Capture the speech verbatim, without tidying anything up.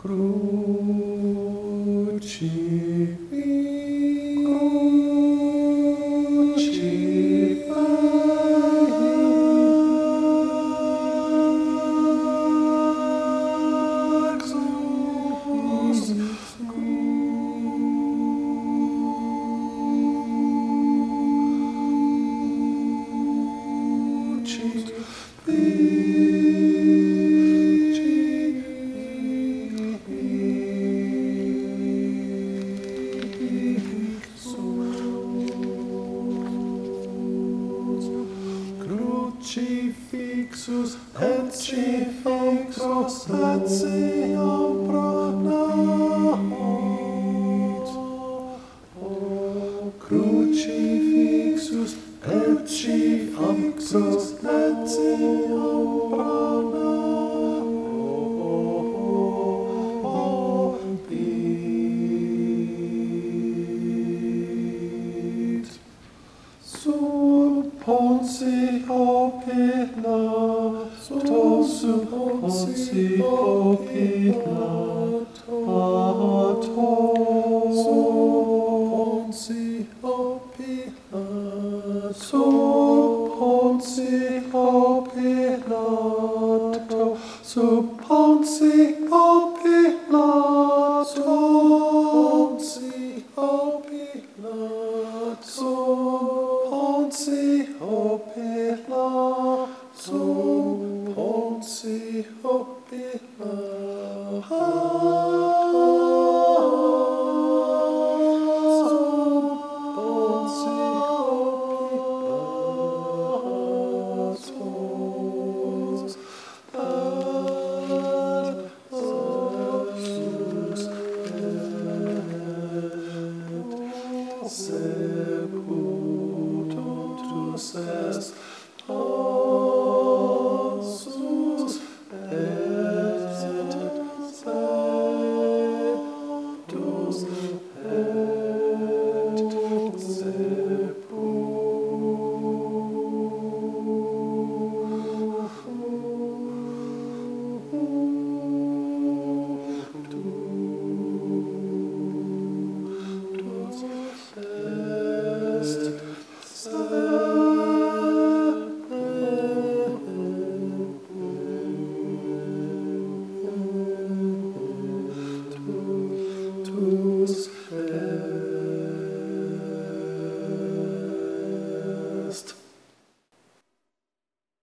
Crucifixus et crucifixus et siam pronat. O crucifixus et crucifixus et siam pronat. O Pit. Sub Pontio Pilato, sub Pontio Pilato, sub Pontio Pilato, sub Pontio Pilato, Pontio Pilato, Pontio Pilato, Pontio Pilato.